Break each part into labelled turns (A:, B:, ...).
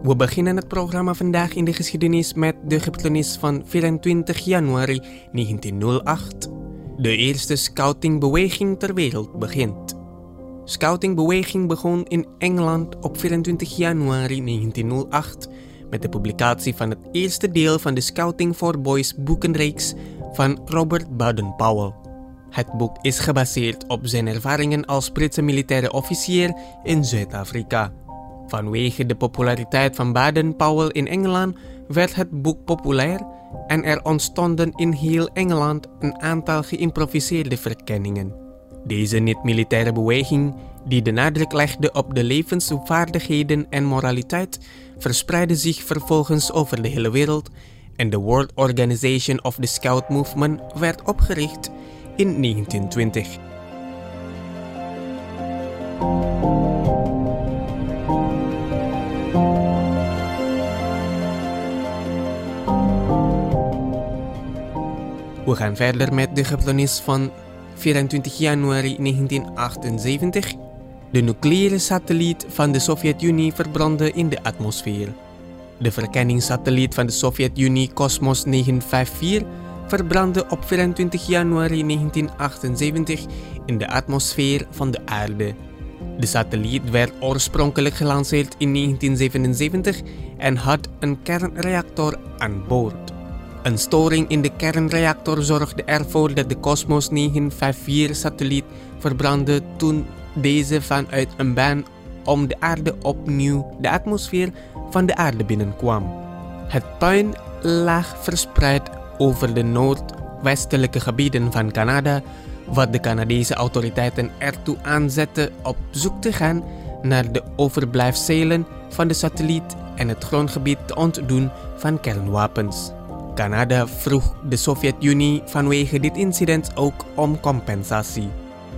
A: We beginnen het programma vandaag in de geschiedenis met de gebeurtenis van 24 januari 1908. De eerste scoutingbeweging ter wereld begint. Scoutingbeweging begon in Engeland op 24 januari 1908 met de publicatie van het eerste deel van de Scouting for Boys boekenreeks van Robert Baden-Powell. Het boek is gebaseerd op zijn ervaringen als Britse militaire officier in Zuid-Afrika. Vanwege de populariteit van Baden-Powell in Engeland werd het boek populair en er ontstonden in heel Engeland een aantal geïmproviseerde verkenningen. Deze niet-militaire beweging, die de nadruk legde op de levensvaardigheden en moraliteit, verspreidde zich vervolgens over de hele wereld en de World Organization of the Scout Movement werd opgericht in 1920. We gaan verder met de gebeurtenis van 24 januari 1978. De nucleaire satelliet van de Sovjet-Unie verbrandde in de atmosfeer. De verkenningssatelliet van de Sovjet-Unie Cosmos 954 verbrandde op 24 januari 1978 in de atmosfeer van de aarde. De satelliet werd oorspronkelijk gelanceerd in 1977 en had een kernreactor aan boord. Een storing in de kernreactor zorgde ervoor dat de Cosmos 954-satelliet verbrandde toen deze vanuit een baan om de aarde opnieuw de atmosfeer van de aarde binnenkwam. Het puin lag verspreid over de noordwestelijke gebieden van Canada, wat de Canadese autoriteiten ertoe aanzette op zoek te gaan naar de overblijfselen van de satelliet en het grondgebied te ontdoen van kernwapens. Canada vroeg de Sovjet-Unie vanwege dit incident ook om compensatie.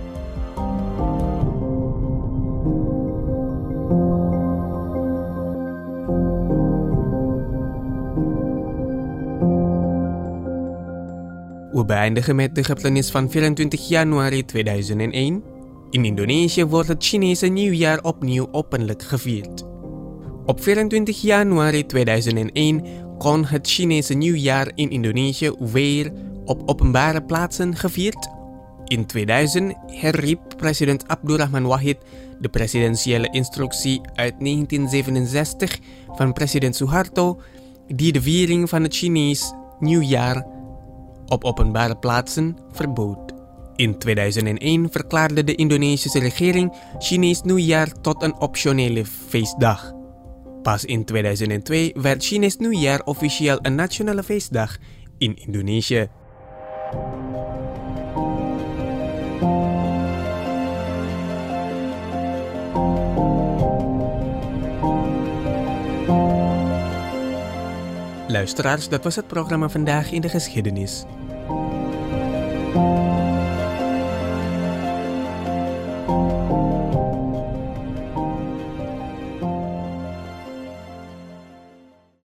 A: We beëindigen met de gebeurtenis van 24 januari 2001. In Indonesië wordt het Chinese nieuwjaar opnieuw openlijk gevierd. Op 24 januari 2001 kon het Chinese nieuwjaar in Indonesië weer op openbare plaatsen gevierd. In 2000 herriep president Abdurrahman Wahid de presidentiële instructie uit 1967 van president Suharto, die de viering van het Chinees nieuwjaar op openbare plaatsen verbood. In 2001 verklaarde de Indonesische regering Chinees nieuwjaar tot een optionele feestdag. Pas in 2002 werd Chinees nieuwjaar officieel een nationale feestdag in Indonesië. Luisteraars, dat was het programma vandaag in de geschiedenis.